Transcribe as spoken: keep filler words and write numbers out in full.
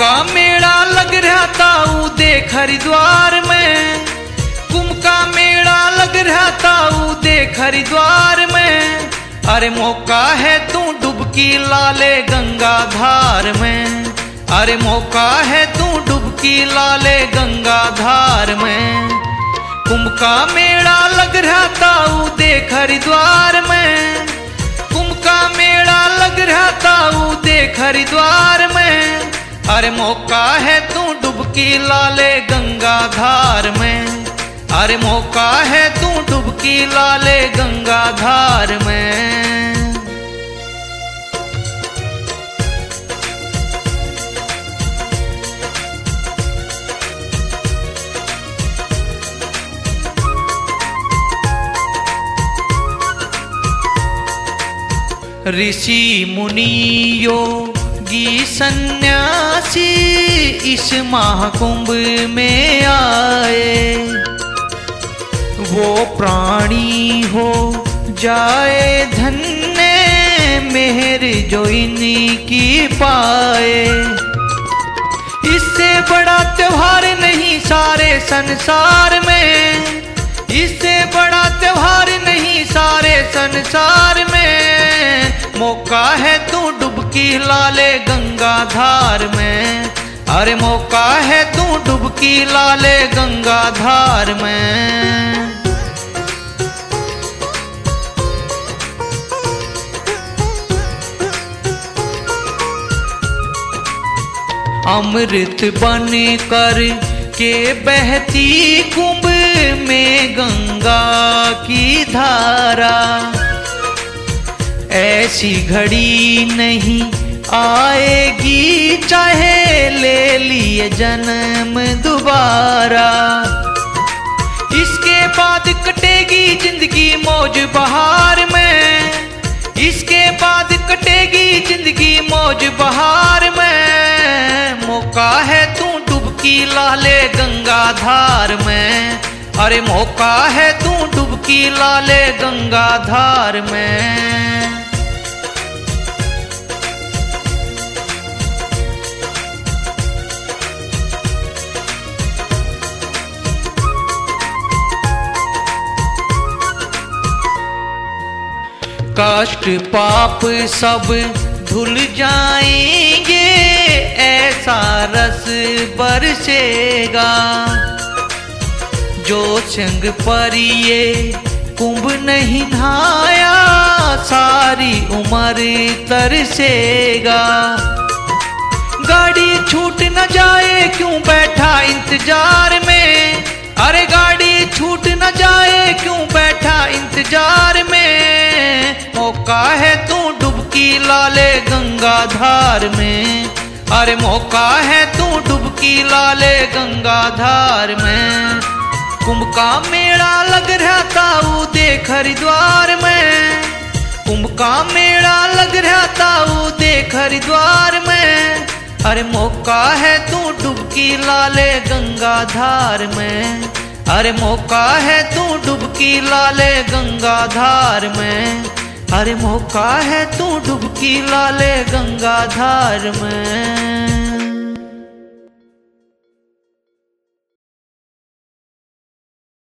का मेला लग रहा था ऊ देख हरिद्वार में, कुंभ का मेला लग रहा था ऊ देख हरिद्वार में। अरे मौका है तू डुबकी ला ले गंगा धार में, अरे मौका है तू डुबकी ला ले गंगा धार में। कुंभ का मेला लग रहा था ऊ देख हरिद्वार में, कुंभ का मेला लग रहा था ऊ देख हरिद्वार में। अरे मौका है तू डुबकी ला ले गंगा धार में, अरे मौका है तू डुबकी ला ले गंगा धार में। ऋषि मुनि योगी सन्यासी इस महाकुंभ में आए, वो प्राणी हो जाए धन्य मेहर जो इनकी पाए। इससे बड़ा त्योहार नहीं सारे संसार में, इससे बड़ा त्योहार नहीं सारे संसार में। मौका है तू डुबकी ला ले गंगा धार में, अरे मौका है तू डुबकी ला ले गंगा धार में। अमृत बन कर के बहती कुंभ में गंगा की धारा, ऐसी घड़ी नहीं आएगी चाहे ले लिए जन्म दोबारा। इसके बाद कटेगी जिंदगी मौज बहार में, इसके बाद कटेगी जिंदगी मौज बहार में। मौका है तू डुबकी ला ले गंगा धार में, अरे मौका है तू डुबकी ला ले गंगा धार में। कष्ट पाप सब धुल जाएंगे, ऐसा रस बरसेगा। जो संग पर ये कुंभ नहीं नहाया सारी उम्र तरसेगा। गाड़ी छूट न जाए क्यों बैठा इंतजार में, अरे गाड़ी छूट न जाए क्यों बैठा इंतजार में। मौका है तू डुबकी ला ले गंगा धार में, अरे मौका है तू डुबकी ला ले गंगा धार में। कुंभ का मेला लग रहा था ऊ देख हरिद्वार में, कुंभ का मेला लग रहा था ऊ देख हरिद्वार में। अरे मौका है तू डुबकी ला ले गंगा धार में, अरे मौका है तू डुबकी ला ले गंगा धार में। अरे मौका है तू डुबकी ला ले गंगा धार में।